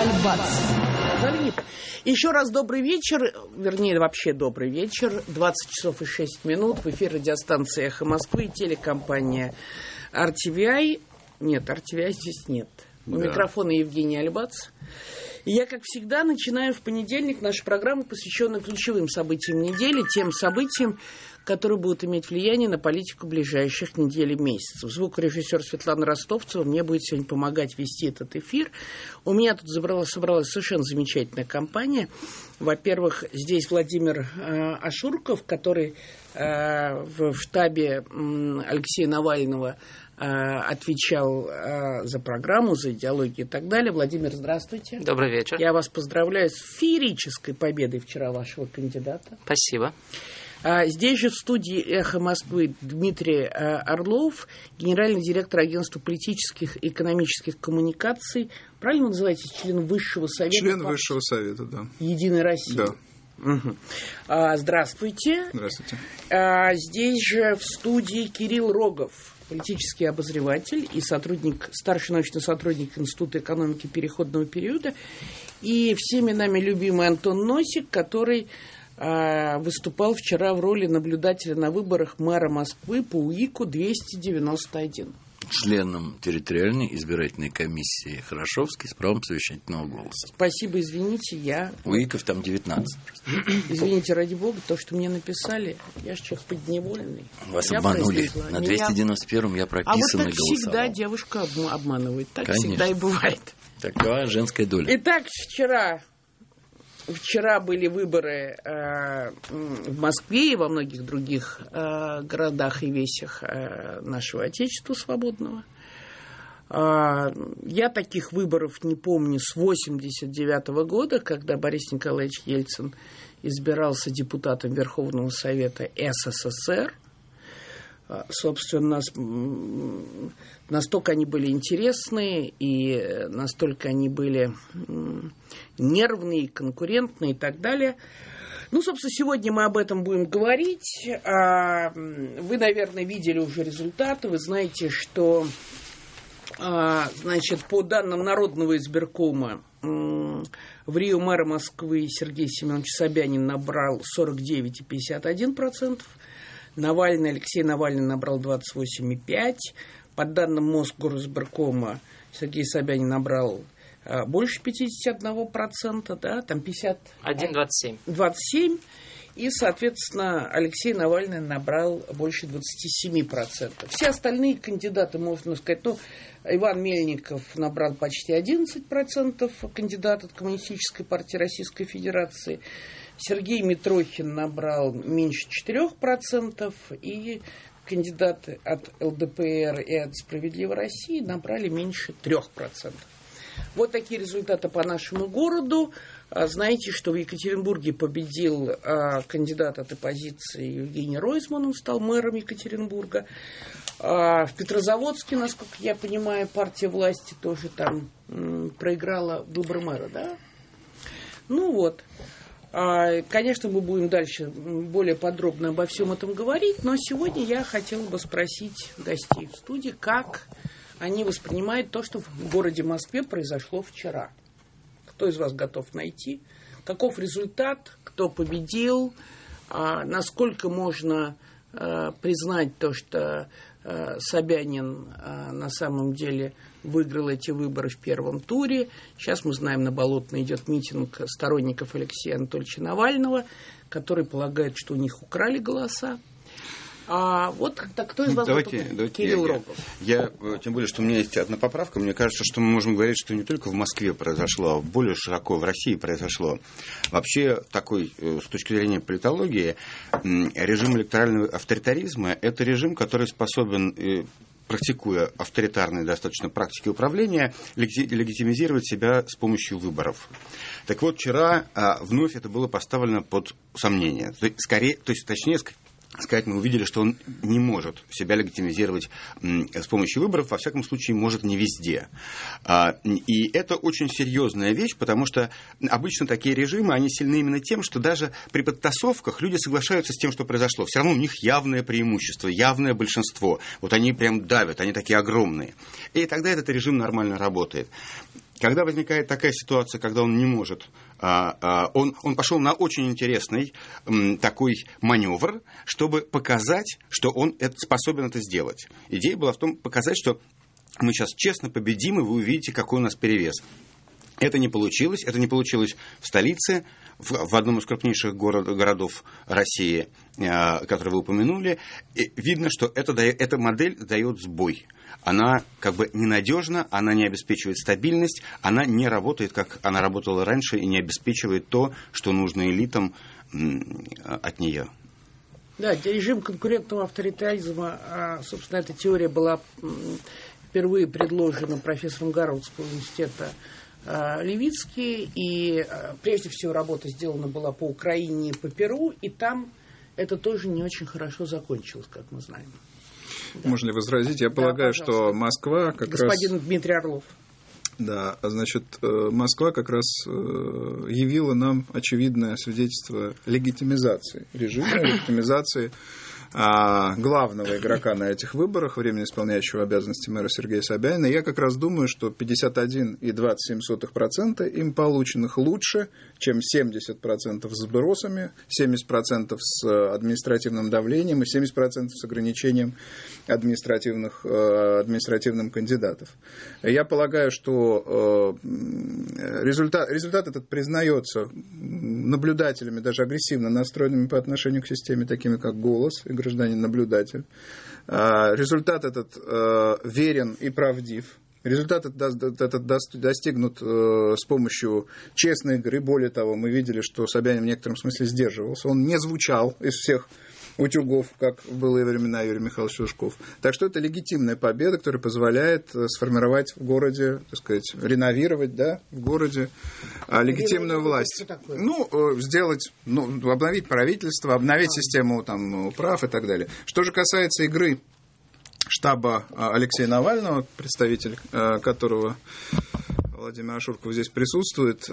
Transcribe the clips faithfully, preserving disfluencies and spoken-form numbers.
Альбац. Еще раз добрый вечер, вернее, вообще добрый вечер. двадцать часов и шесть минут. В эфире радиостанция «Эхо Москвы» и телекомпания ар ти ви ай. Нет, ар ти ви ай здесь нет. У да. микрофона Евгений Альбац. И я, как всегда, начинаю в понедельник нашу программу, посвященную ключевым событиям недели, тем событиям, которые будут иметь влияние на политику ближайших недель и месяцев. Звукорежиссер Светлана Ростовцева мне будет сегодня помогать вести этот эфир. У меня тут собралась, собралась совершенно замечательная компания. Во-первых, здесь Владимир э, Ашурков, который э, в штабе э, Алексея Навального э, отвечал э, за программу, за идеологию и так далее. Владимир, здравствуйте. Добрый вечер. Я вас поздравляю с феерической победой вчера вашего кандидата. Спасибо. А здесь же в студии «Эхо Москвы» Дмитрий а, Орлов, генеральный директор агентства политических и экономических коммуникаций. Правильно вы называете? Член Высшего Совета? Член Высшего Совета, да. Единой России. Да. Угу. А, здравствуйте. Здравствуйте. А, здесь же в студии Кирилл Рогов, политический обозреватель и сотрудник, старший научный сотрудник Института экономики переходного периода. И всеми нами любимый Антон Носик, который выступал вчера в роли наблюдателя на выборах мэра Москвы по УИКу двести девяносто один. Членом территориальной избирательной комиссии Хорошевской с правом совещательного голоса. Спасибо, извините, я... УИКов там девятнадцать. Извините, ради бога, то, что мне написали, я же человек подневольный. Вас я обманули. Произнесла. На двести девяносто первом я прописанный голосовал. А вот так голосовал. Всегда девушка обманывает. Так Конечно. Всегда и бывает. Такова женская доля. Итак, вчера... Вчера были выборы э, в Москве и во многих других э, городах и весях э, нашего Отечества свободного. Э, я таких выборов не помню с восемьдесят девятого года, когда Борис Николаевич Ельцин избирался депутатом Верховного Совета эс эс эс эр. Собственно, настолько они были интересные и настолько они были нервные, конкурентные и так далее. Ну, собственно, сегодня мы об этом будем говорить. Вы, наверное, видели уже результаты. Вы знаете, что, значит, по данным Народного избиркома, в Рио мэр Москвы Сергей Семенович Собянин набрал сорок девять целых пятьдесят один сотых процента. Навальный, Алексей Навальный набрал двадцать восемь целых пять десятых процента. По данным Мосгоризбиркома, Сергей Собянин набрал а, больше пятьдесят один процент, да, там пятьдесят один двадцать семь. двадцать семь. И, соответственно, Алексей Навальный набрал больше двадцать семь процентов. Все остальные кандидаты, можно сказать, ну, Иван Мельников набрал почти одиннадцать процентов, кандидат от Коммунистической партии Российской Федерации. Сергей Митрохин набрал меньше четырех процентов, и кандидаты от эл дэ пэ эр и от «Справедливой России» набрали меньше трех процентов. Вот такие результаты по нашему городу. Знаете, что в Екатеринбурге победил кандидат от оппозиции Евгений Ройзман, он стал мэром Екатеринбурга. В Петрозаводске, насколько я понимаю, партия власти тоже там проиграла выбор мэра, да? Ну вот. Конечно, мы будем дальше более подробно обо всем этом говорить, но сегодня я хотела бы спросить гостей в студии, как они воспринимают то, что в городе Москве произошло вчера. Кто из вас готов найти? Каков результат? Кто победил? Насколько можно признать то, что Собянин на самом деле выиграл эти выборы в первом туре. Сейчас мы знаем, на Болотной идет митинг сторонников Алексея Анатольевича Навального, которые полагают, что у них украли голоса. А вот так, кто из вас? Давайте, давайте Кирилл я, Рогов. Я, я, тем более, что у меня есть одна поправка. Мне кажется, что мы можем говорить, что не только в Москве произошло, а более широко в России произошло. Вообще, такой, с точки зрения политологии, режим электорального авторитаризма – это режим, который способен, практикуя авторитарные достаточно практики управления, легитимизировать себя с помощью выборов. Так вот, вчера вновь это было поставлено под сомнение. То есть, скорее, то есть точнее, сказать, мы увидели, что он не может себя легитимизировать с помощью выборов, во всяком случае, может не везде. И это очень серьезная вещь, потому что обычно такие режимы, они сильны именно тем, что даже при подтасовках люди соглашаются с тем, что произошло. Все равно у них явное преимущество, явное большинство. Вот они прям давят, они такие огромные. И тогда этот режим нормально работает. когда возникает такая ситуация, когда он не может, а, а, он, он пошел на очень интересный м, такой маневр, чтобы показать, что он это, способен это сделать. Идея была в том, показать, что мы сейчас честно победим, и вы увидите, какой у нас перевес. Это не получилось. Это не получилось в столице, в, в одном из крупнейших город, городов России, э, который вы упомянули. И видно, что это, эта модель дает сбой. Она как бы ненадежна, она не обеспечивает стабильность, она не работает, как она работала раньше, и не обеспечивает то, что нужно элитам м, от нее. Да, режим конкурентного авторитаризма, собственно, эта теория была впервые предложена профессором Гарвардского университета Левицки, и прежде всего работа сделана была по Украине и по Перу, и там это тоже не очень хорошо закончилось, как мы знаем. Да. Можно ли возразить? Я да, полагаю, пожалуйста. Что Москва как Господин раз... Господин Дмитрий Орлов. Да, значит, Москва как раз явила нам очевидное свидетельство легитимизации режима, легитимизации а, главного игрока на этих выборах, временно исполняющего обязанности мэра Сергея Собянина. Я как раз думаю, что пятьдесят один и двадцать семь сотых процента им полученных лучше, чем семьдесят процентов с сбросами, семьдесят процентов с административным давлением и семьдесят процентов с ограничением административных, административным кандидатов. Я полагаю, что результат, результат этот признается наблюдателями, даже агрессивно настроенными по отношению к системе, такими как «Голос» и «Гражданин-наблюдатель». Результат этот верен и правдив. Результат этот достигнут с помощью честной игры. Более того, мы видели, что Собянин в некотором смысле сдерживался. Он не звучал из всех утюгов, как в былые времена Юрий Михайлович Лужков. Так что это легитимная победа, которая позволяет сформировать в городе, так сказать, реновировать, да, в городе а, легитимную власть. Ну, сделать, ну, обновить правительство, обновить а. систему там, прав и так далее. Что же касается игры штаба Алексея Навального, представитель которого Владимир Ашурков здесь присутствует,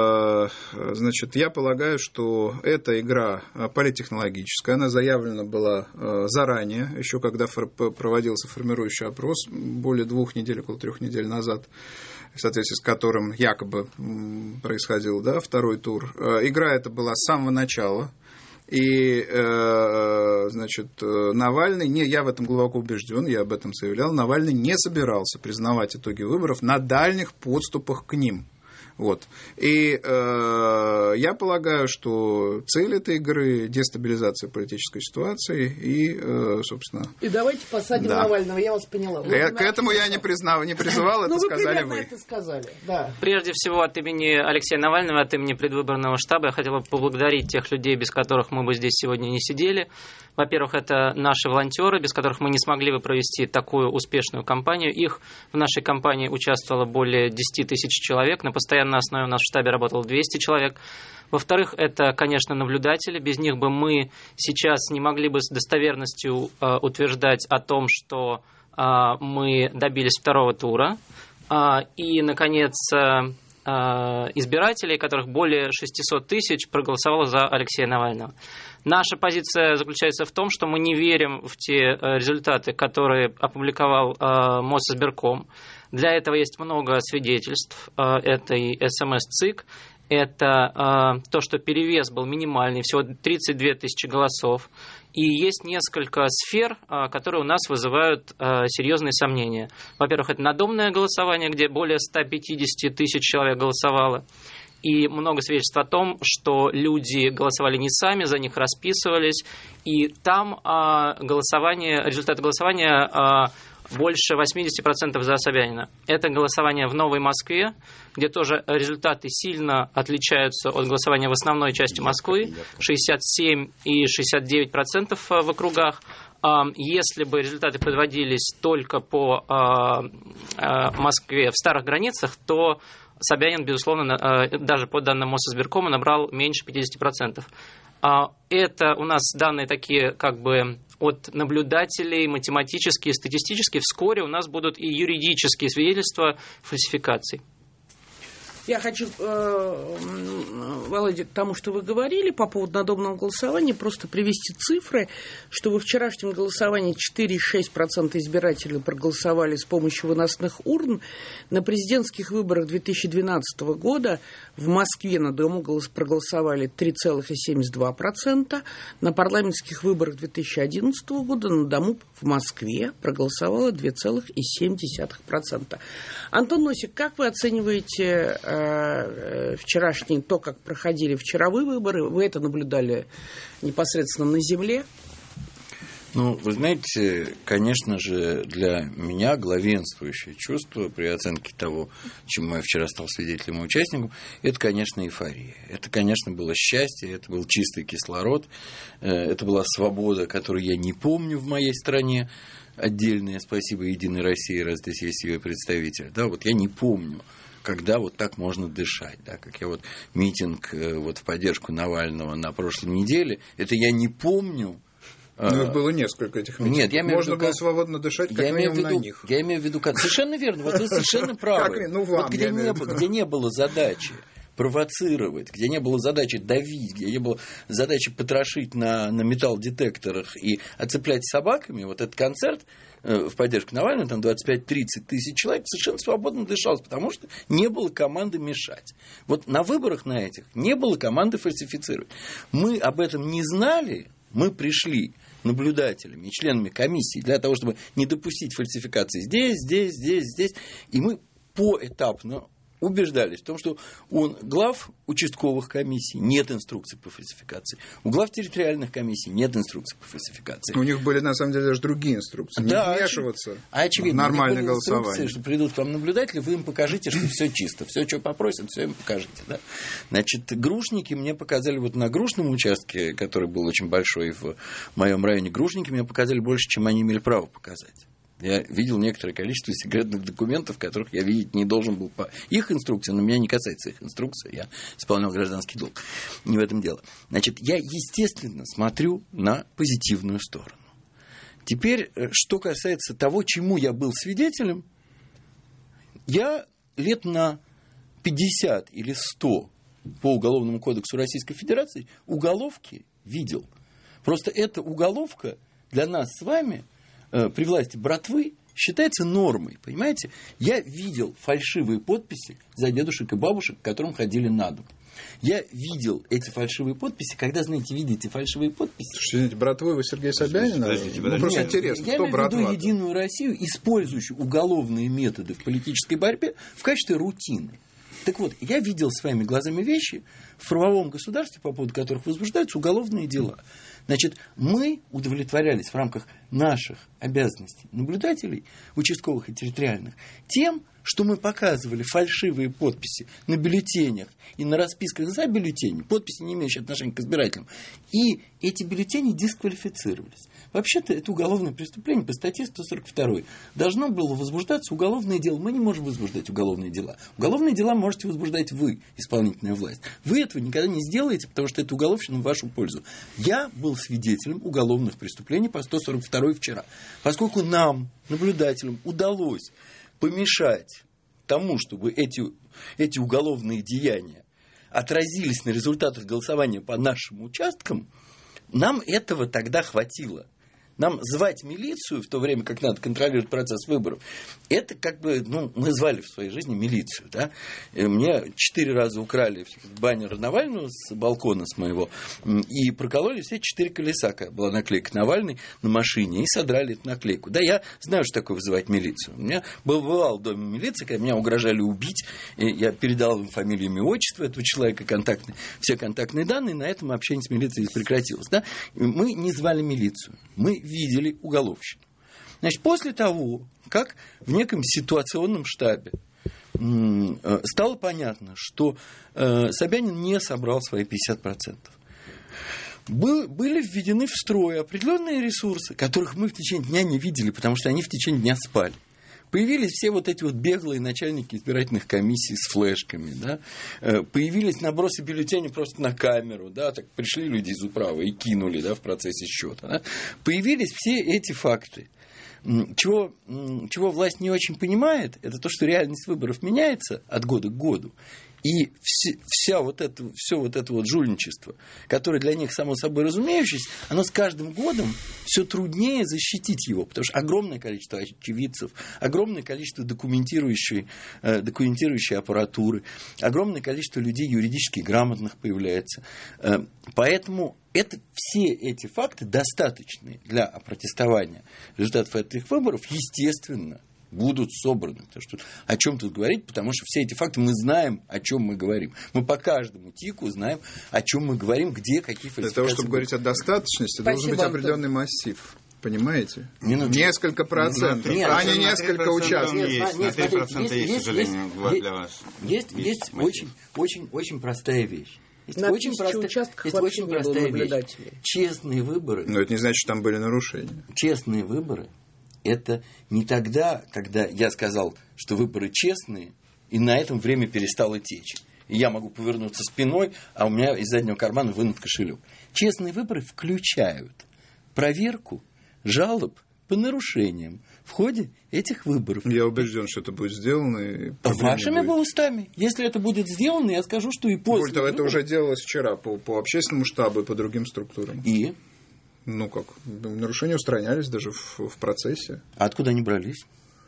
значит, я полагаю, что эта игра политтехнологическая, она заявлена была заранее, еще когда проводился формирующий опрос, более двух недель, около трех недель назад, в соответствии с которым якобы происходил, да, второй тур. Игра эта была с самого начала. И, значит, Навальный, не, я в этом глубоко убежден, я об этом заявлял, Навальный не собирался признавать итоги выборов на дальних подступах к ним. Вот. И э, я полагаю, что цель этой игры – дестабилизация политической ситуации и, э, собственно… И давайте посадим да. Навального, я вас поняла. Я, к этому я не, признав, не призывал, это сказали вы. это сказали, да. Прежде всего, от имени Алексея Навального, от имени предвыборного штаба я хотел бы поблагодарить тех людей, без которых мы бы здесь сегодня не сидели. Во-первых, это наши волонтеры, без которых мы не смогли бы провести такую успешную кампанию. Их в нашей кампании участвовало более десять тысяч человек. На постоянной основе у нас в штабе работало двести человек. Во-вторых, это, конечно, наблюдатели. Без них бы мы сейчас не могли бы с достоверностью э, утверждать о том, что э, мы добились второго тура. Э, и, наконец, э, избирателей, которых более шестьсот тысяч, проголосовало за Алексея Навального. Наша позиция заключается в том, что мы не верим в те результаты, которые опубликовал э, Мосизбирком. Для этого есть много свидетельств. Э, это и эс эм эс-ЦИК, это э, то, что перевес был минимальный, всего тридцать две тысячи голосов. И есть несколько сфер, э, которые у нас вызывают э, серьезные сомнения. Во-первых, это надомное голосование, где более ста пятидесяти тысяч человек голосовало. И много свидетельств о том, что люди голосовали не сами, за них расписывались. И там а, голосование, результаты голосования а, больше восемьдесят процентов за Собянина. Это голосование в Новой Москве, где тоже результаты сильно отличаются от голосования в основной части Москвы. шестьдесят семь и шестьдесят девять процентов в округах. Если бы результаты подводились только по а, а, Москве в старых границах, то Собянин, безусловно, даже по данным Мосизбиркома, набрал меньше пятьдесят процентов. Это у нас данные такие как бы от наблюдателей, математические, статистические. Вскоре у нас будут и юридические свидетельства фальсификаций. Я хочу, э, Володя, к тому, что вы говорили по поводу надомного голосования, просто привести цифры, что во вчерашнем голосовании четыре целых шесть десятых процента избирателей проголосовали с помощью выносных урн. На президентских выборах две тысячи двенадцатого года в Москве на Дому проголосовали три целых семьдесят два сотых процента. На парламентских выборах две тысячи одиннадцатого года на Дому в Москве проголосовало два целых семь десятых процента. Антон Носик, как вы оцениваете э, вчерашний, то, как проходили вчеровые выборы? Вы это наблюдали непосредственно на земле? Ну, вы знаете, конечно же, для меня главенствующее чувство при оценке того, чему я вчера стал свидетелем и участником, это, конечно, эйфория. Это, конечно, было счастье, это был чистый кислород, это была свобода, которую я не помню в моей стране. Отдельное спасибо Единой России, раз здесь есть ее представитель. Да, вот я не помню, когда вот так можно дышать. Да, как я вот митинг вот, в поддержку Навального на прошлой неделе, это я не помню. Ну, их было несколько этих митингов. Нет, я имею Можно в виду, было как... свободно дышать, как я минимум имею в виду, на них. Я имею в виду, как... Совершенно верно, вот вы совершенно правы. Как, ну, вам, вот где, не было, где не было задачи провоцировать, где не было задачи давить, где не было задачи потрошить на, на металлодетекторах и оцеплять собаками, вот этот концерт э, в поддержку Навального, там двадцать пять - тридцать тысяч человек, совершенно свободно дышалось, потому что не было команды мешать. Вот на выборах на этих не было команды фальсифицировать. Мы об этом не знали, мы пришли наблюдателями и членами комиссии для того, чтобы не допустить фальсификации здесь, здесь, здесь, здесь. И мы поэтапно убеждались в том, что у глав участковых комиссий нет инструкций по фальсификации. У глав территориальных комиссий нет инструкций по фальсификации. У них были, на самом деле, даже другие инструкции. Да, не вмешиваться а очевидно, в нормальное голосование. Что придут к вам наблюдатели, вы им покажите, что все чисто. Все, что попросят, все им покажите. Да? Значит, грушники мне показали вот на грушном участке, который был очень большой в моем районе, грушники мне показали больше, чем они имели право показать. Я видел некоторое количество секретных документов, которых я видеть не должен был по их инструкциям, но меня не касается их инструкции, я исполнял гражданский долг. Не в этом дело. Значит, я, естественно, смотрю на позитивную сторону. Теперь, что касается того, чему я был свидетелем, я лет на пятьдесят или сто по Уголовному кодексу Российской Федерации уголовки видел. Просто эта уголовка для нас с вами при власти братвы считается нормой, понимаете? Я видел фальшивые подписи за дедушек и бабушек, к которым ходили на дом. Я видел эти фальшивые подписи, когда, знаете, видите фальшивые подписи. Слушайте, братвы вы Сергей Собянин? Подождите, подождите. Ну, просто Нет, интересно, я кто имею в виду братва? Единую Россию, использующую уголовные методы в политической борьбе в качестве рутины. Так вот, я видел своими глазами вещи в правовом государстве, по поводу которых возбуждаются уголовные дела. Значит, мы удовлетворялись в рамках наших обязанностей наблюдателей, участковых и территориальных, тем, что мы показывали фальшивые подписи на бюллетенях и на расписках за бюллетени, подписи, не имеющие отношения к избирателям, и эти бюллетени дисквалифицировались. Вообще-то это уголовное преступление по статье сто сорок два. Должно было возбуждаться уголовное дело. Мы не можем возбуждать уголовные дела. Уголовные дела можете возбуждать вы, исполнительная власть. Вы этого никогда не сделаете, потому что это уголовщина в вашу пользу. Я был свидетелем уголовных преступлений по сто сорок два вчера. Поскольку нам, наблюдателям, удалось помешать тому, чтобы эти, эти уголовные деяния отразились на результатах голосования по нашим участкам, нам этого тогда хватило. Нам звать милицию в то время, как надо контролировать процесс выборов, это как бы, ну, мы звали в своей жизни милицию, да. И мне четыре раза украли баннер Навального с балкона с моего и прокололи все четыре колеса, как была наклейка Навальный на машине, и содрали эту наклейку. Да, я знаю, что такое вызывать милицию. У меня бывал в доме милиции, когда меня угрожали убить, и я передал им фамилию, имя, отчество этого человека, контактные, все контактные данные, на этом общение с милицией прекратилось. Да. Мы не звали милицию, мы видели уголовщину. Значит, после того, как в неком ситуационном штабе стало понятно, что Собянин не собрал свои пятьдесят процентов, был, были введены в строй определенные ресурсы, которых мы в течение дня не видели, потому что они в течение дня спали. Появились все вот эти вот беглые начальники избирательных комиссий с флешками, да? Появились набросы бюллетеней просто на камеру, да? Так пришли люди из управы и кинули, да, в процессе счета. Да? Появились все эти факты. Чего, чего власть не очень понимает, это то, что реальность выборов меняется от года к году. И вся, вся вот это, все вот это вот жульничество, которое для них само собой разумеющееся, оно с каждым годом все труднее защитить его, потому что огромное количество очевидцев, огромное количество документирующей, э, документирующей аппаратуры, огромное количество людей юридически грамотных появляется. Э, поэтому это, все эти факты достаточны для опротестования результатов этих выборов, естественно, будут собраны. Потому что о чем тут говорить? Потому что все эти факты мы знаем, о чем мы говорим. Мы по каждому тику знаем, о чем мы говорим, где какие фальсификации. Для того, чтобы говорить о достаточности, Спасибо, должен быть определенный массив. Понимаете? Минуточку. Несколько процентов, Нет, а не на несколько три процента участков. Есть, Нет, на три процента есть, есть, к сожалению, есть, для вас. Есть, есть, есть очень, очень, очень простая вещь. Есть На очень тысяче простая, участках есть вообще очень не было простая вещь. наблюдателей. Честные выборы. Но это не значит, что там были нарушения. Честные выборы – это не тогда, когда я сказал, что выборы честные, и на этом время перестало течь. И я могу повернуться спиной, а у меня из заднего кармана вынут кошелек. Честные выборы включают проверку жалоб по нарушениям в ходе этих выборов. Я убежден, что это будет сделано. И Вашими бы устами. Если это будет сделано, я скажу, что и после. Более того, это выборов... уже делалось вчера по, по общественному штабу и по другим структурам. И? Ну как, нарушения устранялись даже в, в процессе. А откуда они брались?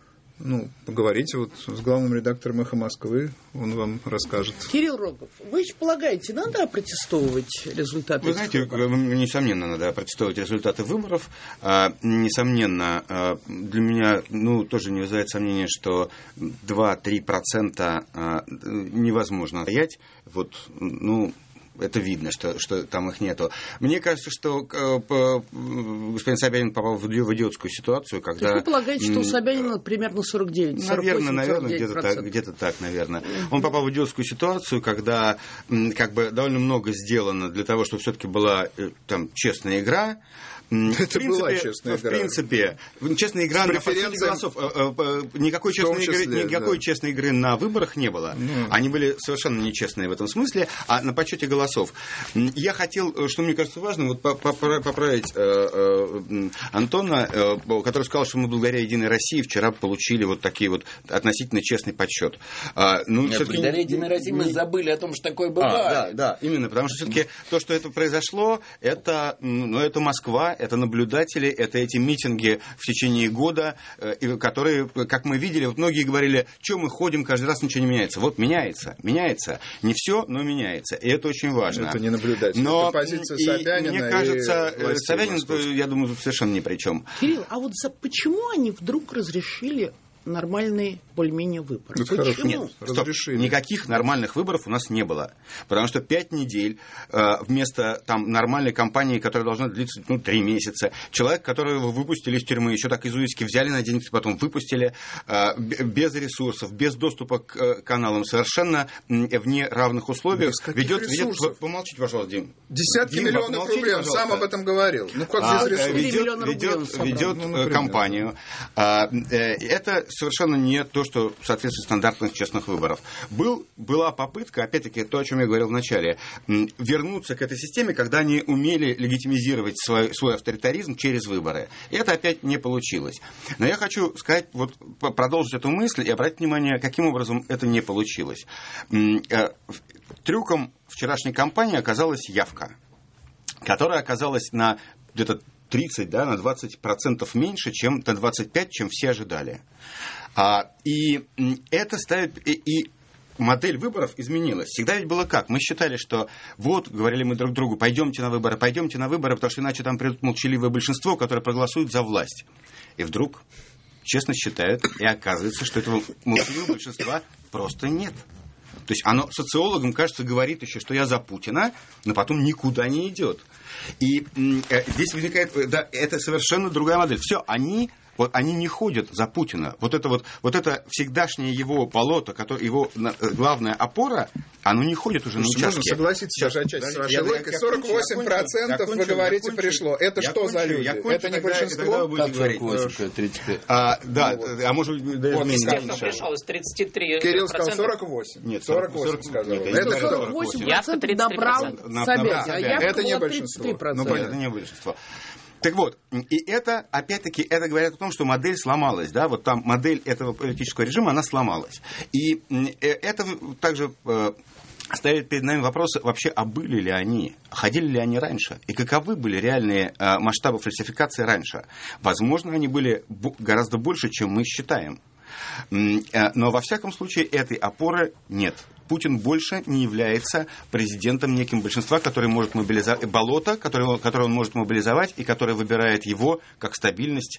Ну, поговорите вот с главным редактором «Эхо Москвы», он вам расскажет. Кирилл Рогов, вы же полагаете, надо опротестовывать результаты? Вы знаете, несомненно, надо опротестовывать результаты выборов. А, несомненно, а, для меня ну, тоже не вызывает сомнения, что два-три процента а, невозможно стоять. Вот, ну... Это видно, что, что там их нету. Мне кажется, что э, по, господин Собянин попал в, в идиотскую ситуацию, когда... То есть вы полагаете, что у Собянина примерно сорок девять, сорок восемь, наверное, наверное, сорок девять где-то так, где-то так, наверное. Mm-hmm. Он попал в идиотскую ситуацию, когда как бы довольно много сделано для того, чтобы все-таки была там честная игра. Это в принципе, была честная в игра. В принципе, честная игра на подсчете голосов. Никакой, честной игры, числе, никакой да. честной игры на выборах не было. Mm. Они были совершенно нечестные в этом смысле, а на подсчете голосов. Я хотел, что мне кажется важным, вот поправить э, э, Антона, э, который сказал, что мы благодаря «Единой России» вчера получили вот такие вот относительно честный подсчет. А, ну, Нет, благодаря «Единой России» мы забыли о том, что такое бывает. А, да, да, именно, потому что все-таки то, что это произошло, это, ну, это Москва, это наблюдатели, это эти митинги в течение года, которые, как мы видели, вот многие говорили, что мы ходим, каждый раз ничего не меняется. Вот меняется, меняется. Не все, но меняется. И это очень важно. Это не наблюдатель, но это позиция Собянина. Мне кажется, и Собянин, я думаю, совершенно ни при чем. Кирилл, а вот за, почему они вдруг разрешили нормальные более-менее выборы? Ну, Почему? хорошо. Нет, стоп. Разрешили. Никаких нормальных выборов у нас не было. Потому что пять недель э, вместо там, нормальной кампании, которая должна длиться ну, три месяца, человек, которого выпустили из тюрьмы, еще так изуитски взяли на деньги, потом выпустили, э, без ресурсов, без доступа к э, каналам, совершенно э, в неравных условиях. Ведет, ведет, помолчите, пожалуйста, Дим. Десятки Дим, миллионов рублей, он сам об этом говорил. Ну как а, без ресурсов? ведет, ведет, ведет ну, кампанию. А, э, это совершенно не то, что соответствует стандартам честных выборов. Был, была попытка, опять-таки, то, о чем я говорил в начале, вернуться к этой системе, когда они умели легитимизировать свой, свой авторитаризм через выборы. И это опять не получилось. Но я хочу сказать, вот, продолжить эту мысль и обратить внимание, каким образом это не получилось. Трюком вчерашней кампании оказалась явка, которая оказалась на где-то тридцать, да, на двадцать процентов меньше, чем на двадцать пять процентов, чем все ожидали. А, и это ставит... И, и модель выборов изменилась. Всегда ведь было как? Мы считали, что вот, говорили мы друг другу, пойдемте на выборы, пойдемте на выборы, потому что иначе там придут молчаливое большинство, которое проголосует за власть. И вдруг честно считают, и оказывается, что этого молчаливого большинства просто нет. То есть оно социологам, кажется, говорит еще, что я за Путина, но потом никуда не идет. И э, здесь возникает, да, это совершенно другая модель. Все, они, вот, они не ходят за Путина. Вот это вот, вот это всегдашнее его болото, которое, его главная опора, оно не ходит уже. Слушайте, на участке. Можно согласиться даже отчасти с вашей логикой. сорок восемь процентов вы говорите пришло. Это я что кончу, за люди? Кончу, это не тогда, большинство? Как сорок восемь, тридцать пять. А, да, ну, вот. А может быть, даже вот, меньше. Тех, кто пришел из тридцати трёх процентов. Кирилл сказал сорок восемь. Нет, сорок восемь сказал. Нет, это сорок восемь процентов набрал Собянин, а явка это не была большинство. тридцать три процента. Ну, это не большинство. Так вот, и это, опять-таки, это говорит о том, что модель сломалась, да, вот там модель этого политического режима, она сломалась. И это также ставит перед нами вопросы вообще, а были ли они, ходили ли они раньше, и каковы были реальные масштабы фальсификации раньше. Возможно, они были гораздо больше, чем мы считаем. Но, во всяком случае, этой опоры нет. Путин больше не является президентом неким большинства, который может мобилизовать болото, которое, которое он может мобилизовать, и которое выбирает его как стабильность.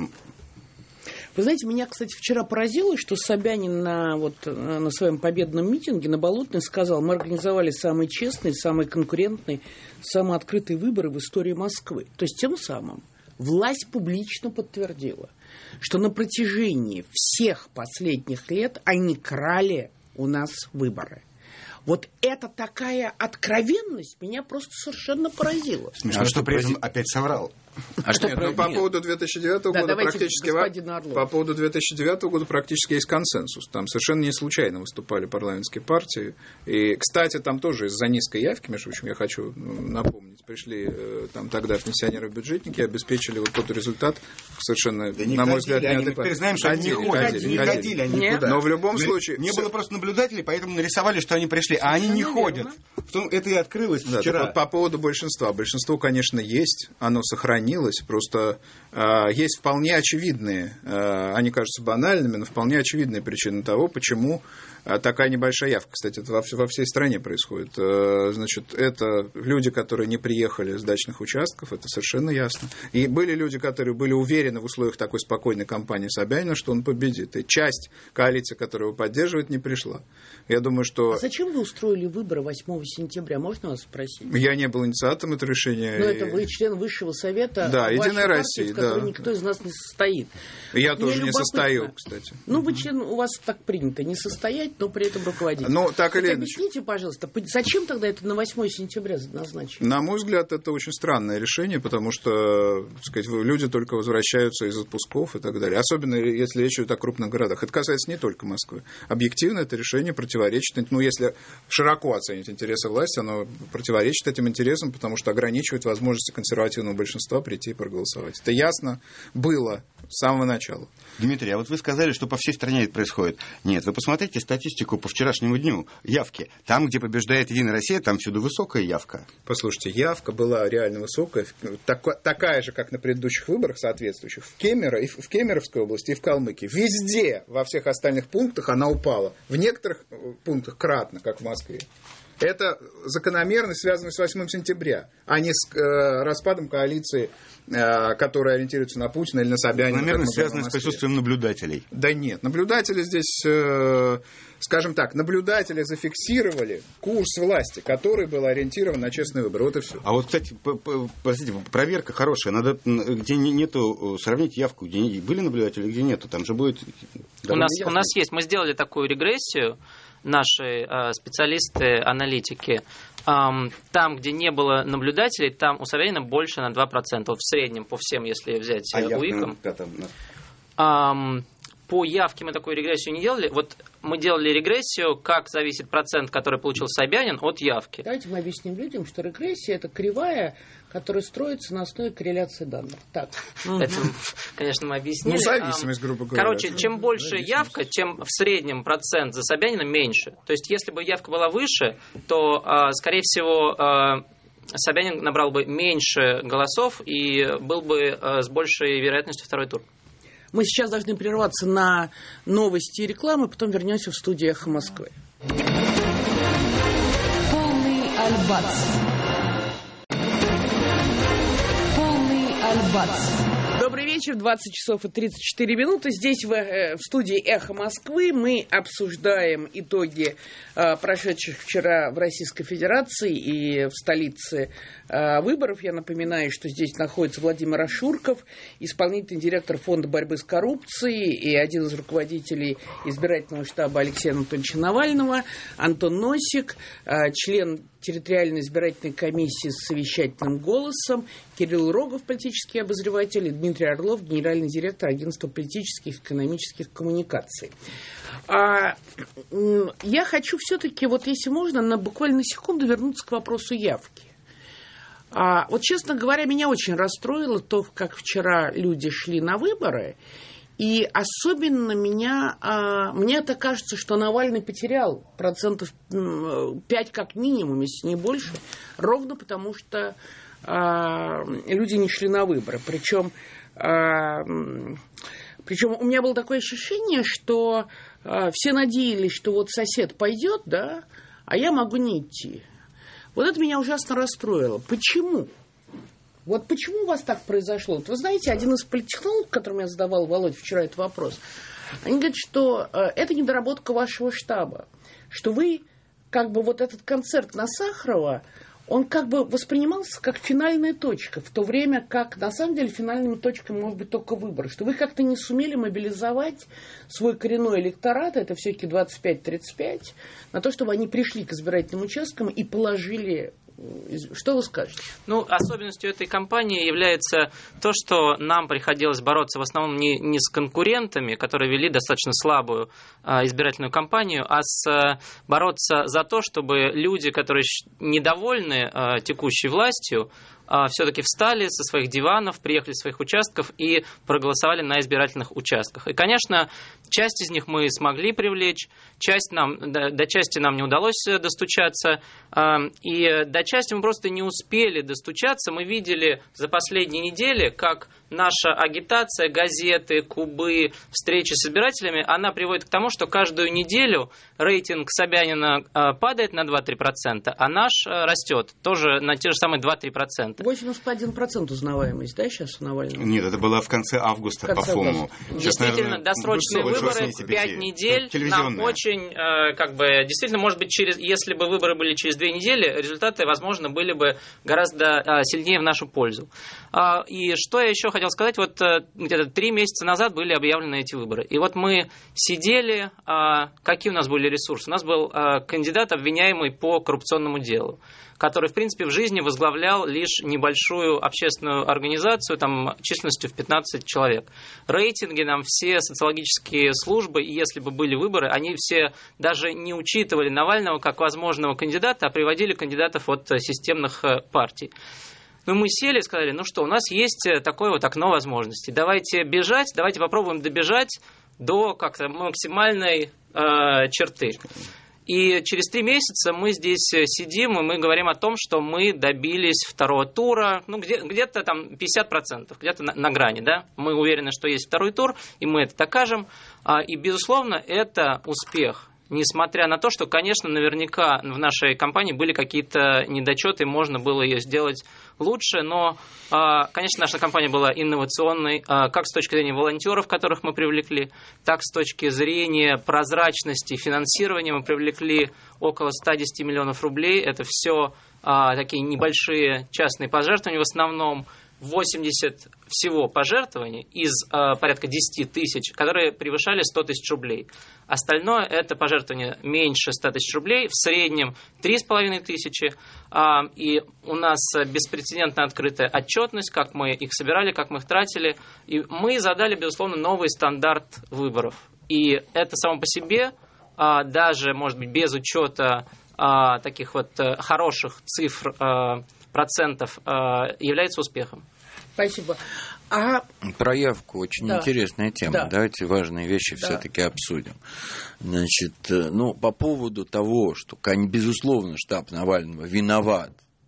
Вы знаете, меня, кстати, вчера поразило, что Собянин на, вот, на своем победном митинге на Болотной сказал: мы организовали самые честные, самые конкурентные, самые открытые выборы в истории Москвы. То есть тем самым власть публично подтвердила, что на протяжении всех последних лет они крали у нас выборы. Вот это такая откровенность меня просто совершенно поразила. Смешно, а что при этом опять соврал. А что Нет, ну, по поводу две тысячи девятого да, года практически по поводу две тысячи девятого года практически есть консенсус. Там совершенно не случайно выступали парламентские партии. И, кстати, там тоже из-за низкой явки, между прочим, я хочу напомнить, пришли там тогда пенсионеры-бюджетники, обеспечили вот тот результат совершенно, да на мой взгляд, неадекватный. Мы знаем, что они не ходили, не ходили, они никуда. Но в любом случае... Не было просто наблюдателей, поэтому нарисовали, что они пришли, а они не ходят. Это и открылось вчера. По поводу большинства. Большинство, конечно, есть, оно сохранилось. Просто э, есть вполне очевидные, э, они кажутся банальными, но вполне очевидные причины того, почему э, такая небольшая явка. Кстати, это во, во всей стране происходит. Э, значит, это люди, которые не приехали с дачных участков, это совершенно ясно. И были люди, которые были уверены в условиях такой спокойной кампании Собянина, что он победит. И часть коалиции, которая его поддерживает, не пришла. Я думаю, что... А зачем вы устроили выборы восьмого сентября? Можно вас спросить? Я не был инициатором этого решения. Но и... это вы член Высшего совета. Да, Единая Россия, в которой да. никто из нас не состоит. Я вот тоже не состою, кстати. Ну, вы член, у вас так принято, не состоять, но при этом руководить. Ну, так или иначе. Объясните, пожалуйста, зачем тогда это на восьмое сентября назначили? На мой взгляд, это очень странное решение, потому что, так сказать, люди только возвращаются из отпусков и так далее. Особенно, если речь идет о крупных городах. Это касается не только Москвы. Объективно это решение противоречит, ну, если широко оценить интересы власти, оно противоречит этим интересам, потому что ограничивает возможности консервативного большинства прийти и проголосовать. Это ясно было с самого начала. Дмитрий, а вот вы сказали, что по всей стране это происходит. Нет, вы посмотрите статистику по вчерашнему дню. Явки. Там, где побеждает Единая Россия, там всюду высокая явка. Послушайте, явка была реально высокая, так, такая же, как на предыдущих выборах соответствующих. В, Кемерово, и в Кемеровской области, и в Калмыкии. Везде, во всех остальных пунктах она упала. В некоторых пунктах кратно, как в Москве. Это закономерность, связанная с восьмым сентября, а не с э, распадом коалиции, э, которая ориентируется на Путина или на Собянина. Закономерность связана с присутствием наблюдателей. Да нет, наблюдатели здесь, э, скажем так, наблюдатели зафиксировали курс власти, который был ориентирован на честные выборы. Вот и все. А вот, кстати, простите, проверка хорошая. Надо, где нету, сравнить явку, где были наблюдатели, где нету. Там же будет... У нас, у нас есть, мы сделали такую регрессию. Наши э, специалисты, аналитики, эм, там, где не было наблюдателей, там у Собянина больше на два процента. Вот в среднем по всем, если взять а УИКом. Эм, по явке мы такую регрессию не делали. Вот мы делали регрессию, как зависит процент, который получил Собянин, от явки. Давайте мы объясним людям, что регрессия – это кривая, которая строится на основе корреляции данных. Так. Это, конечно, мы объяснили. Ну, зависимость, грубо говоря. Короче, чем больше явка, тем в среднем процент за Собянина меньше. То есть, если бы явка была выше, то, скорее всего, Собянин набрал бы меньше голосов и был бы с большей вероятностью второй тур. Мы сейчас должны прерваться на новости и рекламу, потом вернемся в студию «Эхо Москвы». Полный альбац. Полный альбац. Добрый вечер, двадцать часов и тридцать четыре минуты. Здесь в, в студии «Эхо Москвы» мы обсуждаем итоги э, прошедших вчера в Российской Федерации и в столице э, выборов. Я напоминаю, что здесь находится Владимир Ашурков, исполнительный директор Фонда борьбы с коррупцией и один из руководителей избирательного штаба Алексея Анатольевича Навального, Антон Носик, э, член территориальной избирательной комиссии с совещательным голосом, Кирилл Рогов, политический обозреватель, и Дмитрий Орлов, генеральный директор агентства политических и экономических коммуникаций. А, я хочу все-таки, вот если можно, на буквально на секунду вернуться к вопросу явки. А, вот, честно говоря, меня очень расстроило то, как вчера люди шли на выборы. И особенно меня, а, мне это кажется, что Навальный потерял процентов пять как минимум, если не больше, ровно потому что а, люди не шли на выборы. Причем, а, причем у меня было такое ощущение, что а, все надеялись, что вот сосед пойдет, да, а я могу не идти. Вот это меня ужасно расстроило. Почему? Вот почему у вас так произошло? Вот вы знаете, один из политтехнологов, которому я задавал, Володь, вчера этот вопрос, они говорят, что э, это недоработка вашего штаба, что вы, как бы, вот этот концерт на Сахарова, он как бы воспринимался как финальная точка, в то время как, на самом деле, финальными точками может быть только выборы, что вы как-то не сумели мобилизовать свой коренной электорат, это все-таки двадцать пять тридцать пять, на то, чтобы они пришли к избирательным участкам и положили... Что вы скажете? Ну, особенностью этой кампании является то, что нам приходилось бороться в основном не, не с конкурентами, которые вели достаточно слабую а, избирательную кампанию, а с, а, бороться за то, чтобы люди, которые недовольны а, текущей властью, а, все-таки встали со своих диванов, приехали с своих участков и проголосовали на избирательных участках. И, конечно, часть из них мы смогли привлечь, часть нам, до, до части нам не удалось достучаться, а, и до части мы просто не успели достучаться. Мы видели за последние недели, как наша агитация, газеты, кубы, встречи с избирателями, она приводит к тому, что каждую неделю рейтинг Собянина падает на два-три процента, а наш растет тоже на те же самые два-три процента. восемьдесят один процент узнаваемость, да, сейчас у Навального? Нет, это было в конце августа, по ФОМу. Действительно, досрочные выборы, пять недель, нам очень, как бы, действительно, может быть, через, если бы выборы были через две недели, результаты, возможно, были бы гораздо сильнее в нашу пользу. И что я еще хотел сказать, вот где-то три месяца назад были объявлены эти выборы. И вот мы сидели, какие у нас были ресурсы? У нас был кандидат, обвиняемый по коррупционному делу, который, в принципе, в жизни возглавлял лишь небольшую общественную организацию, там, численностью в пятнадцать человек. Рейтинги нам все социологические службы, и если бы были выборы, они все даже не учитывали Навального как возможного кандидата, а приводили кандидатов от системных партий. Ну, мы сели и сказали, ну что, у нас есть такое вот окно возможностей. Давайте бежать, давайте попробуем добежать до как-то максимальной э, черты. И через три месяца мы здесь сидим, и мы говорим о том, что мы добились второго тура, ну, где, где-то там пятьдесят процентов, где-то на, на грани, да. Мы уверены, что есть второй тур, и мы это докажем. А, и, безусловно, это успех. Несмотря на то, что, конечно, наверняка в нашей кампании были какие-то недочеты, можно было ее сделать лучше, но, конечно, наша кампания была инновационной, как с точки зрения волонтеров, которых мы привлекли, так с точки зрения прозрачности финансирования. Мы привлекли около ста десяти миллионов рублей. Это все такие небольшие частные пожертвования в основном. восемьдесят всего пожертвований из э, порядка десять тысяч, которые превышали сто тысяч рублей. Остальное это пожертвования меньше ста тысяч рублей, в среднем три с половиной тысячи. Э, и у нас беспрецедентно открытая отчетность, как мы их собирали, как мы их тратили. И мы задали, безусловно, новый стандарт выборов. И это само по себе, э, даже, может быть, без учета э, таких вот э, хороших цифр, э, процентов, э, является успехом. Спасибо. А... Про явку очень да. интересная тема. Да. Давайте важные вещи да. все-таки обсудим. Значит, ну, по поводу того, что, безусловно, штаб Навального виноват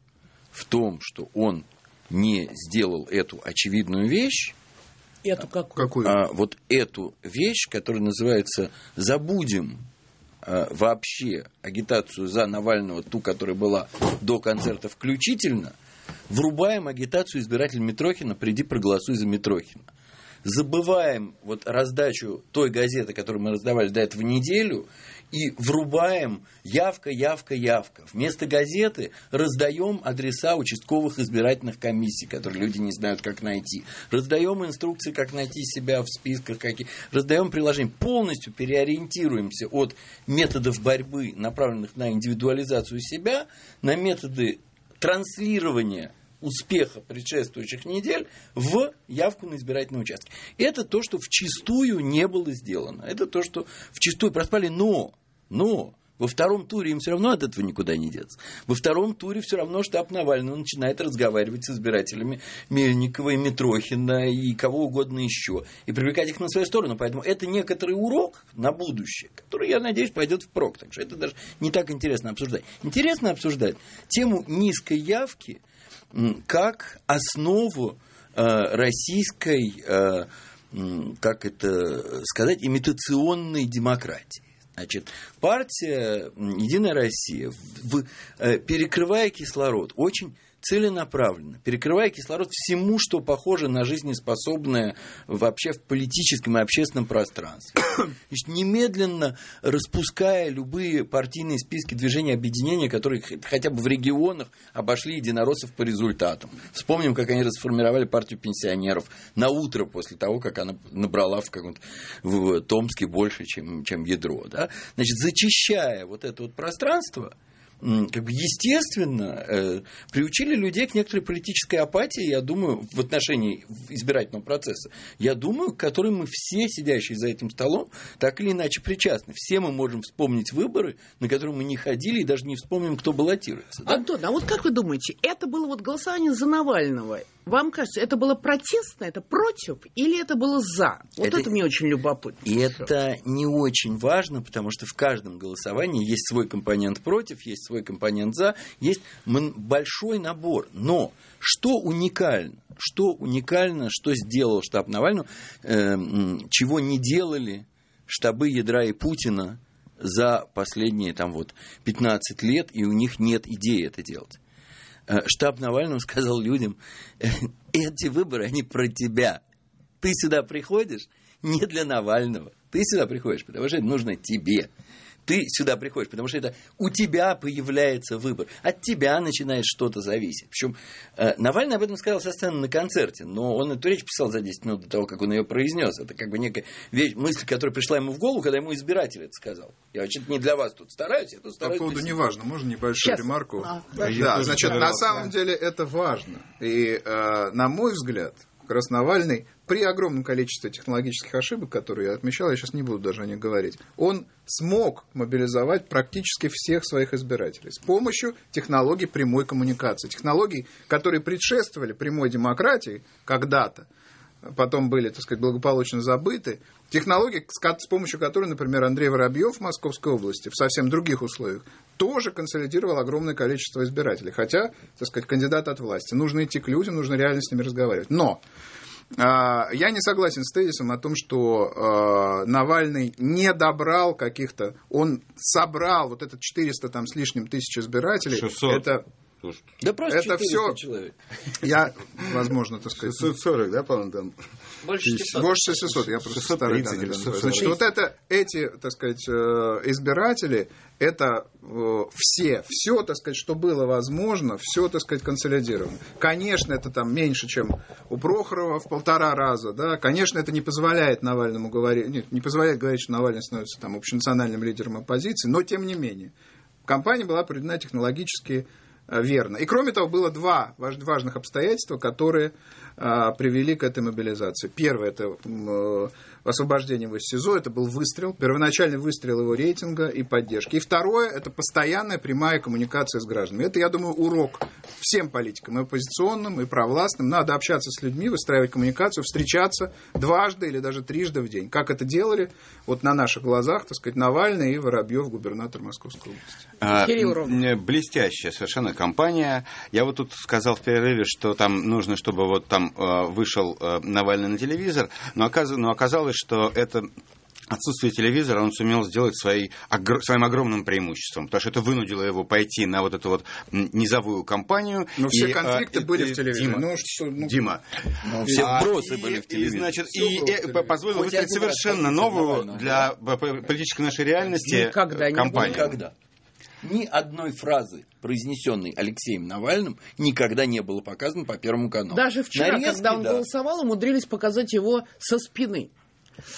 в том, что он не сделал эту очевидную вещь. Эту какую? какую? А, вот эту вещь, которая называется «Забудем а, вообще агитацию за Навального, ту, которая была до концерта включительно», врубаем агитацию избирателя Митрохина «Приди, проголосуй за Митрохина». Забываем вот раздачу той газеты, которую мы раздавали до этого неделю, и врубаем явка, явка, явка. Вместо газеты раздаем адреса участковых избирательных комиссий, которые люди не знают, как найти. Раздаем инструкции, как найти себя в списках, какие. Раздаем приложения. Полностью переориентируемся от методов борьбы, направленных на индивидуализацию себя, на методы транслирования успеха предшествующих недель в явку на избирательные участки. Это то, что вчистую не было сделано. Это то, что вчистую проспали. Но, но Во втором туре им все равно от этого никуда не деться. Во втором туре все равно штаб Навального начинает разговаривать с избирателями Мельникова и Митрохина и кого угодно еще, и привлекать их на свою сторону. Поэтому это некоторый урок на будущее, который, я надеюсь, пойдет впрок. Так что это даже не так интересно обсуждать. Интересно обсуждать тему низкой явки как основу э, российской, э, как это сказать, имитационной демократии. Значит, партия «Единая Россия», в, э, перекрывая кислород, очень целенаправленно, перекрывая кислород всему, что похоже на жизнеспособное вообще в политическом и общественном пространстве. Значит, немедленно распуская любые партийные списки движения объединения, которые хотя бы в регионах обошли единороссов по результатам. Вспомним, как они расформировали партию пенсионеров на утро после того, как она набрала в каком-то в Томске больше, чем, чем ядро. Да? Значит, зачищая вот это вот пространство, как бы естественно, э, приучили людей к некоторой политической апатии, я думаю, в отношении избирательного процесса, я думаю, к которой мы все, сидящие за этим столом, так или иначе причастны. Все мы можем вспомнить выборы, на которые мы не ходили, и даже не вспомним, кто баллотируется. Да? Антон, а вот как вы думаете, это было вот голосование за Навального? Вам кажется, это было протестно, это против, или это было за? Вот это, это мне очень любопытно. И это не очень важно, потому что в каждом голосовании есть свой компонент против, есть свой компонент за, есть большой набор. Но что уникально, что уникально, что сделал штаб Навального, э, чего не делали штабы ядра и Путина за последние там, вот, пятнадцать лет, и у них нет идеи это делать. Штаб Навального сказал людям: эти выборы, они про тебя. Ты сюда приходишь не для Навального. Ты сюда приходишь, потому что это нужно тебе. Ты сюда приходишь, потому что это у тебя появляется выбор. От тебя начинает что-то зависеть. Причем э, Навальный об этом сказал со сцены на концерте, но он эту речь писал за десять минут до того, как он ее произнес. Это как бы некая вещь, мысль, которая пришла ему в голову, когда ему избиратель это сказал. Я вообще-то не для вас тут стараюсь, я тут стараюсь. По поводу неважно, можно небольшую Сейчас. ремарку? А, да, да, значит, на самом деле это важно. И, э, на мой взгляд, как раз Навальный при огромном количестве технологических ошибок, которые я отмечал, я сейчас не буду даже о них говорить, он смог мобилизовать практически всех своих избирателей с помощью технологий прямой коммуникации. Технологий, которые предшествовали прямой демократии когда-то, потом были, так сказать, благополучно забыты. Технологии, с помощью которой, например, Андрей Воробьев в Московской области в совсем других условиях тоже консолидировал огромное количество избирателей. Хотя, так сказать, кандидат от власти. Нужно идти к людям, нужно реально с ними разговаривать. Но э, я не согласен с тезисом о том, что э, Навальный не добрал каких-то... Он собрал вот этот четыреста там, с лишним тысяч избирателей. шестьсот. Это... Да просто это все человек. Я, возможно, так сказать... шестьсот сорок, да, по-моему, там? Больше шестисот. Больше шестисот, я просто старый данный. Значит, вот это, эти, так сказать, избиратели, это все, все, так сказать, что было возможно, все, так сказать, консолидировано. Конечно, это там меньше, чем у Прохорова в полтора раза, да, конечно, это не позволяет Навальному говорить, нет, не позволяет говорить, что Навальный становится там общенациональным лидером оппозиции, но тем не менее, кампания была проведена технологически верно. И кроме того, было два важных обстоятельства, которые а, привели к этой мобилизации. Первое – это э, освобождение его из СИЗО, это был выстрел, первоначальный выстрел его рейтинга и поддержки. И второе – это постоянная прямая коммуникация с гражданами. Это, я думаю, урок всем политикам, и оппозиционным, и провластным. Надо общаться с людьми, выстраивать коммуникацию, встречаться дважды или даже трижды в день. Как это делали вот на наших глазах, так сказать, Навальный и Воробьев, губернатор Московской области. А, блестящая совершенно компания. Я вот тут сказал в перерыве, что там нужно, чтобы вот там э, вышел э, Навальный на телевизор, но, оказ... но оказалось, что это отсутствие телевизора он сумел сделать своей, огр... своим огромным преимуществом, потому что это вынудило его пойти на вот эту вот низовую кампанию. Но и, все конфликты и, были и, в телевизоре. Дима, ну, что, ну, Дима. Ну, все а, вбросы и, были в и, телевизоре. значит, Все и, и позволил Хоть выстроить один раз совершенно позиция новую Навального, для политической нашей реальности Никогда не кампанию. Никогда. Ни одной фразы, произнесенной Алексеем Навальным, никогда не было показано по Первому каналу. Даже вчера, Нарезки, когда он да. голосовал, умудрились показать его со спины.